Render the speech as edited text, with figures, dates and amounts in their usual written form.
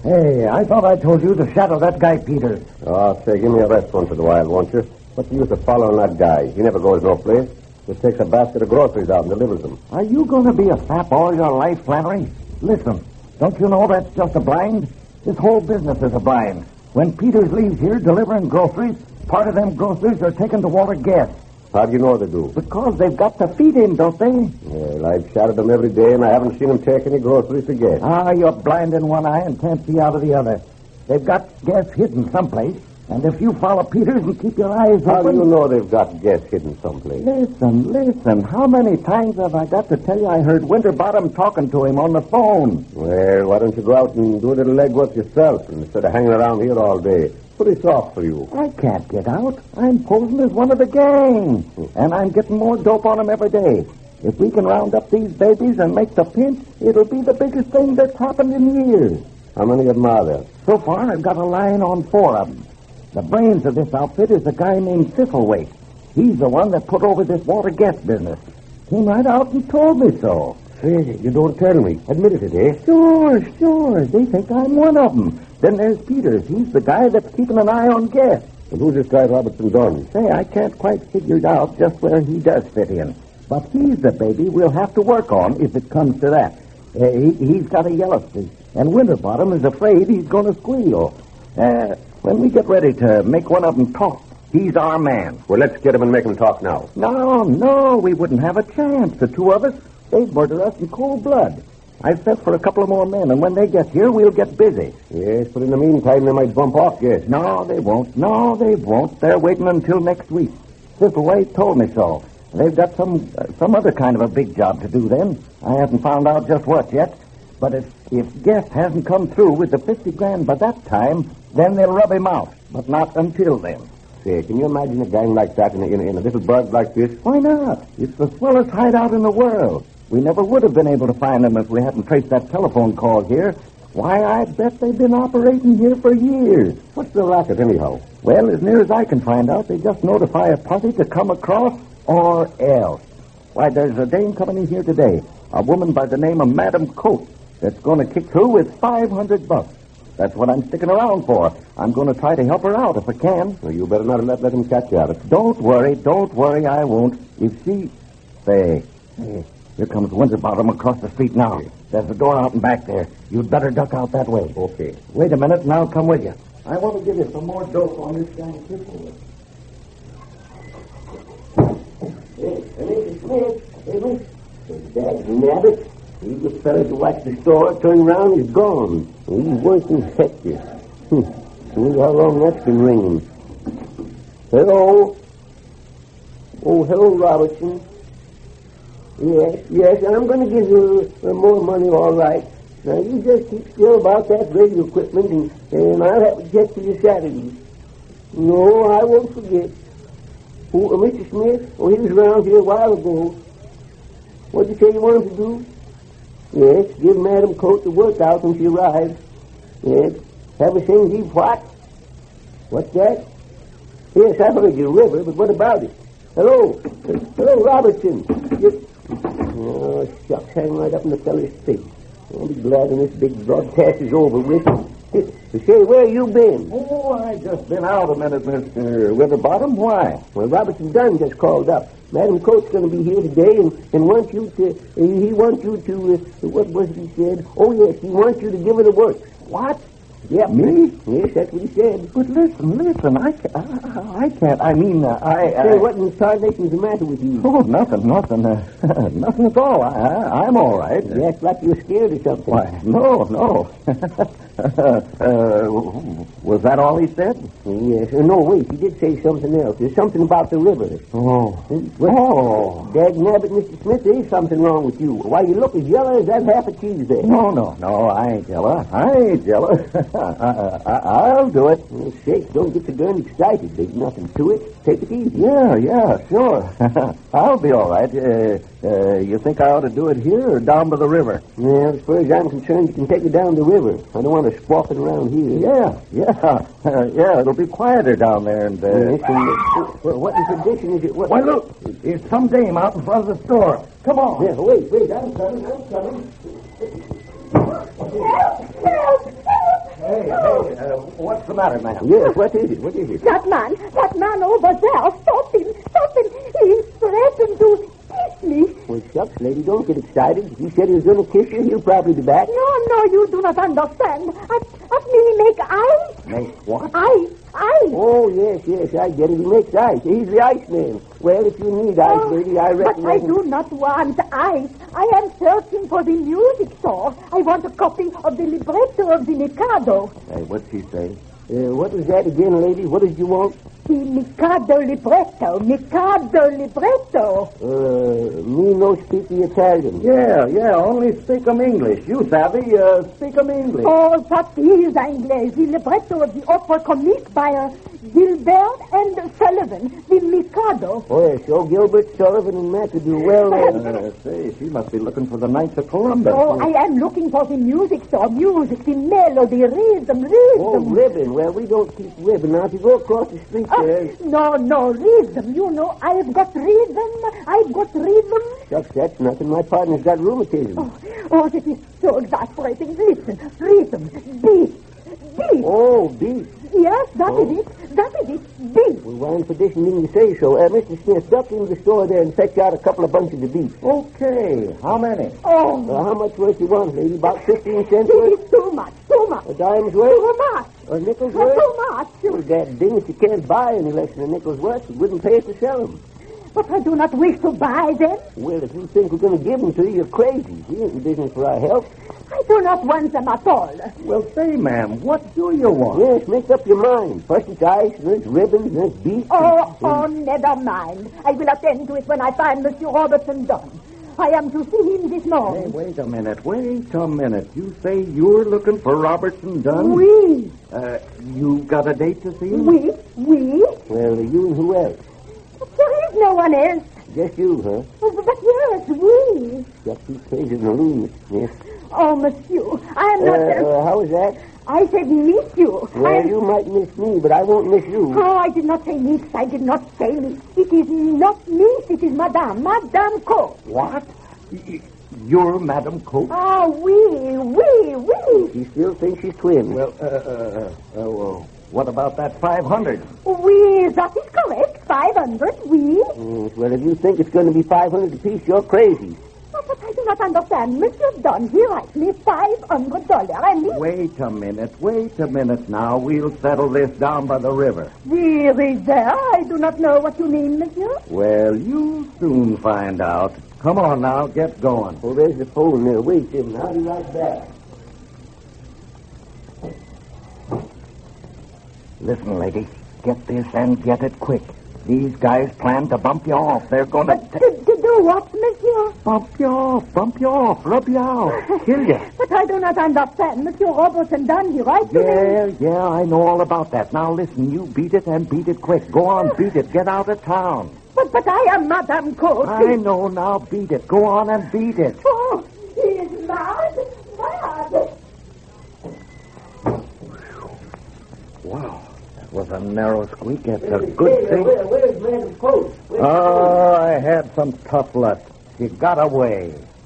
Hey, I thought I told you to shadow that guy, Peters. Oh, say, give me a rest once in a while, won't you? What's the use of following that guy? He never goes no place. Just takes a basket of groceries out and delivers them. Are you going to be a sap all your life, Flannery? Listen, don't you know that's just a blind? This whole business is a blind. When Peters leaves here delivering groceries, part of them groceries are taken to Walter Guest. How do you know they do? Because they've got to feed him, don't they? Well, I've shadowed them every day, and I haven't seen him take any groceries to Guest. Ah, you're blind in one eye and can't see out of the other. They've got Guest hidden someplace. And if you follow Peters and keep your eyes How open... do you know they've got Guest hidden someplace? Listen. How many times have I got to tell you I heard Winterbottom talking to him on the phone? Well, why don't you go out and do a little legwork yourself instead of hanging around here all day? Pretty soft for you. I can't get out. I'm posing as one of the gang. And I'm getting more dope on them every day. If we can round up these babies and make the pinch, it'll be the biggest thing that's happened in years. How many of them are there? So far, I've got a line on 4 of them. The brains of this outfit is a guy named Thistlethwaite. He's the one that put over this Walter Guest business. Came right out and told me so. Say, you don't tell me. Admitted it, eh? Sure. They think I'm one of them. Then there's Peters. He's the guy that's keeping an eye on Guest. And who's this guy Robertson Dunn? Say, I can't quite figure out just where he does fit in. But he's the baby we'll have to work on if it comes to that. He's got a yellow streak, and Winterbottom is afraid he's going to squeal. When we get ready to make one of them talk, he's our man. Well, let's get him and make him talk now. No, we wouldn't have a chance. The 2 of us, they'd murder us in cold blood. I've sent for a couple of more men, and when they get here, we'll get busy. Yes, but in the meantime, they might bump off Guest. No, they won't. They're waiting until next week. Thistlethwaite told me so. They've got some other kind of a big job to do then. I haven't found out just what yet. But if Guest hasn't come through with the 50 grand by that time, then they'll rub him out. But not until then. Say, can you imagine a gang like that in a little burg like this? Why not? It's the swellest hideout in the world. We never would have been able to find them if we hadn't traced that telephone call here. Why, I bet they've been operating here for years. What's the racket, anyhow? Well, as near as I can find out, they just notify a party to come across or else. Why, there's a dame coming in here today, a woman by the name of Madam Coates, that's going to kick through with $500. That's what I'm sticking around for. I'm going to try to help her out if I can. Well, you better not let him catch you at it. Don't worry, I won't. If she... Say, here comes Winterbottom across the street now. There's a door out and back there. You'd better duck out that way. Okay. Wait a minute, and I'll come with you. I want to give you some more dope on this gang pistol. Hey, Mr. Smith. Hey, Mr. Dad, nabbit. He just fell to watch the store, turned around, he's gone. He's working hectic. See how long that's been ringing. Hello? Oh, hello, Robertson. Yes, I'm going to give you more money, all right. Now, you just keep still about that radio equipment, and I'll have to check for your Saturdays. No, I won't forget. Oh, Mr. Smith? Oh, he was around here a while ago. What did you say you wanted to do? Yes, give Madam Coates a workout when she arrives. Yes. Have her sing deep what? What's that? Yes, I heard you, River, but what about it? Hello, Robertson. Oh, shucks, hang right up in the fellow's face. I'll be glad when this big broadcast is over with. Say, where you been? Oh, I just been out a minute, Mr. Winterbottom. Why? Well, Robertson Dunn just called up. Madam Coates going to be here today and wants you to, he wants you to, what was it he said? Oh, yes, he wants you to give her the works. What? Yep. Me? Yes, that's what he said. But listen, I can't, Say, what in tarnation's the matter with you? Oh, nothing, nothing at all. I'm all right. You act like you're scared or something. Why, no. Was that all he said? Yes. No, wait, he did say something else. There's something about the river. Dag nabbit, Mr. Smith, there is something wrong with you. Why, you look as yellow as that half a cheese there. No, I ain't yellow. I'll do it. Oh, sakes, don't get so darn excited. There's nothing to it. Take it easy. Yeah, sure. I'll be all right. You think I ought to do it here or down by the river? Yeah, as far as I'm concerned, you can take it down the river. I don't want to squawk it around here. Yeah, it'll be quieter down there. And what in condition is it? Why, look, it's some dame out in front of the store. Come on. Yeah, wait, I'm coming. What's the matter, ma'am? Yes, what is it? What is it? That man over there, stop him. He threatened to kiss me. Well, shucks, lady, don't get excited. He said he was going to kiss you. He'll probably be back. No, you do not understand. At me make ice. Make what? Ice. Oh, yes, I get it. He makes ice. He's the Iceman. Well, if you need ice, lady, I reckon... But I do not want ice. I am searching for the music store. I want a copy of the libretto of the Mikado. Hey, what's he say? What was that again, lady? What did you want? The Mikado libretto. Me no speak the Italian. Yeah, only speak 'em English. You savvy, speak 'em English. Oh, that is English. The libretto of the opera comique by Gilbert and Sullivan. The Mikado. Oh, yes, so Gilbert, Sullivan, and McAdoo. Well, Say, she must be looking for the Knights of Columbus. Oh, I am looking for the music store. Music, the melody, rhythm. Oh, ribbon. Well, we don't keep ribbon. Now, if you go across the street there... No, rhythm. You know, I've got rhythm. Shucks, that's nothing. My partner's got rheumatism. Oh, this is so exasperating. Listen, rhythm, beat. Oh, beat. Yes, that is it. Beat. Well, why in perdition didn't you say so? Mr. Smith, duck into the store there and fetch out a couple of bunches of beef. Okay, how many? Oh. How much worth you want, lady? About 15 cents This worth? is too much. A dime's worth? Too much. A nickel's worth? Too much. Well, that ding if you can't buy any less than a nickel's worth, you wouldn't pay to sell them. But I do not wish to buy them. Well, if you think we're going to give them to you, you're crazy. We ain't in business for our help. I do not want them at all. Well, say, ma'am, what do you want? Yes, make up your mind. First it's ice, then it's ribbons, then it's beef. Oh, never mind. I will attend to it when I find Monsieur Robertson done. I am to see him this morning. Hey, wait a minute. You say you're looking for Robertson Dunn? Oui. You got a date to see him? Oui. Well, you and who else? There is no one else. Just you, huh? Oh, but yes, oui. Just you crazy in the room, yes. Oh, monsieur, I am not... how is that? I said miss you. Well, you might miss me, but I won't miss you. Oh, I did not say miss. I did not say miss. It is not miss. It is Madame Coe. What? You're Madame Coe? Oh, oui. She still thinks she's twin. Well, what about that 500? Oui, that is correct. 500, oui. Yes, well, if you think it's going to be 500 apiece, you're crazy. Oh, but I do not understand. Monsieur Dunn, he writes me $500. And he... Wait a minute now. We'll settle this down by the river. The river? I do not know what you mean, monsieur. Well, you'll soon find out. Come on now, get going. Oh, there's the phone there. Wait, Jim. I'll be right back. Listen, lady, get this and get it quick. These guys plan to bump you off. They're going to... To do what, monsieur? Bump you off, rub you out, kill you. But I do not understand. Monsieur Robertson Dunn, he writes to me. Yeah, I know all about that. Now, listen, you beat it and beat it quick. Go on, beat it. Get out of town. But I am Madame Coe. I know, now beat it. Go on and beat it. Oh, he is mad. Wow, that was a narrow squeak. That's a good thing. Where's Madame Coe? Oh, I had some tough luck. She got away.